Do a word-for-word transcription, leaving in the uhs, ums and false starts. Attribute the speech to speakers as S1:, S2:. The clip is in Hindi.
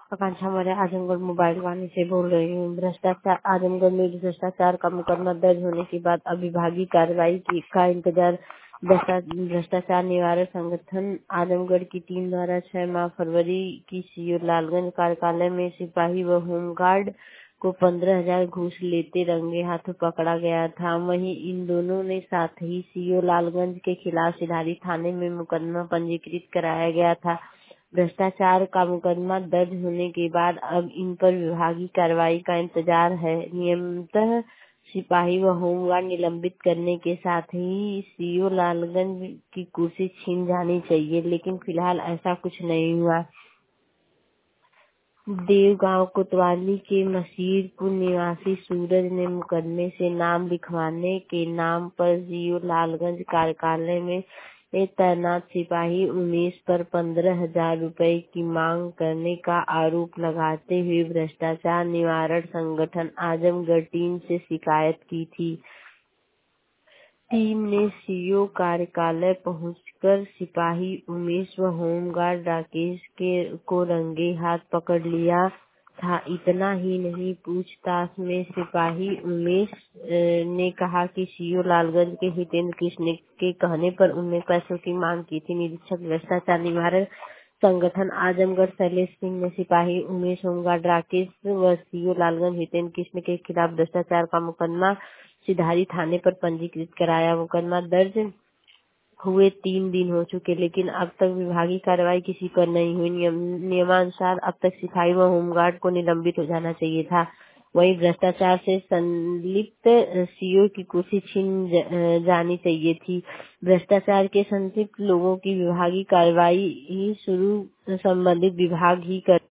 S1: आकांक्षा मौर्य आजमगढ़ मोबाइल वाणी से बोल रही हूँ। भ्रष्टाचार आजमगढ़ में भ्रष्टाचार का मुकदमा दर्ज होने के बाद अब विभागीय कार्रवाई की का इंतजार भ्रष्टा- भ्रष्टाचार निवारण संगठन आजमगढ़ की टीम द्वारा छह माह फरवरी की सीओ लालगंज कार्यालय में सिपाही व होमगार्ड को पंद्रह हजार घूस लेते रंगे हाथों पकड़ा गया था। वहीं इन दोनों ने साथ ही सीओ लालगंज के खिलाफ सिधारी थाने में मुकदमा पंजीकृत कराया गया था। भ्रष्टाचार का मुकदमा दर्ज होने के बाद अब इन पर विभागीय कार्रवाई का इंतजार है। नियमितः सिपाही व होमगार्ड निलंबित करने के साथ ही सीओ लालगंज की कुर्सी छीन जानी चाहिए, लेकिन फिलहाल ऐसा कुछ नहीं हुआ। देवगांव कोतवाली के मसीरपुर निवासी सूरज ने मुकदमे से नाम लिखवाने के नाम पर सीओ लालगंज कार्यालय में तैनात सिपाही उमेश पर पंद्रह हजार रुपए की मांग करने का आरोप लगाते हुए भ्रष्टाचार निवारण संगठन आजमगढ़ टीम से शिकायत की थी। टीम ने सीओ कार्यालय पहुंचकर सिपाही उमेश व होमगार्ड राकेश के को रंगे हाथ पकड़ लिया था। इतना ही नहीं, पूछताछ में सिपाही उमेश ने कहा कि सीओ लालगंज के हितेंद्र कृष्ण के कहने पर उन्हें पैसों की मांग की थी। निरीक्षक भ्रष्टाचार निवारण संगठन आजमगढ़ शैलेश सिंह ने सिपाही उमेश, होमगार्ड राकेश व सीओ लालगंज हितेंद्र कृष्ण के खिलाफ भ्रष्टाचार का मुकदमा सिधारी थाने पर पंजीकृत कराया। मुकदमा दर्ज हुए तीन दिन हो चुके, लेकिन अब तक विभागीय कार्रवाई किसी पर नहीं हुई। नियम, नियमानुसार अब तक सिपाही व होमगार्ड को निलंबित हो जाना चाहिए था। वहीं भ्रष्टाचार से संलिप्त सीओ की कुर्सी छीन जानी चाहिए थी। भ्रष्टाचार के संलिप्त लोगों की विभागीय कार्रवाई शुरू संबंधित विभाग ही कर